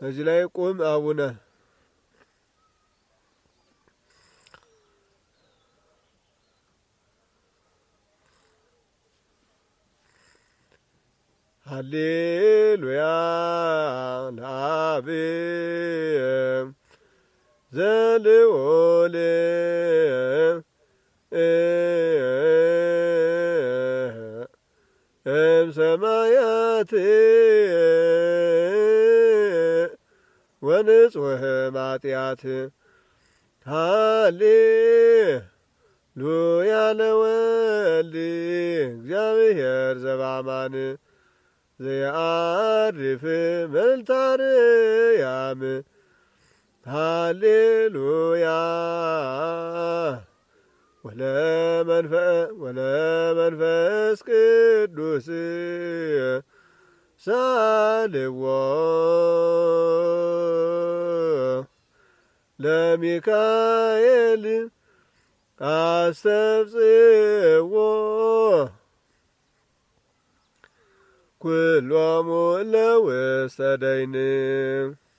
እዚህ ላይ ቁም አቡነ ሃሌሉያ ለአብ ዘልዑል እምሰማያት ወንጹሕ እምኃጢአት ሃሌሉያ ለወልድ እግዚአብሔር ዘበአማን ዘየዐርፍ መልዕልተ አርያም ሃሌሉያ ወለመንፈስ ቅዱስ ሳልዎ ለሚካኤል አስተብጽዎ ኩሎሙ ለውስተ ደይን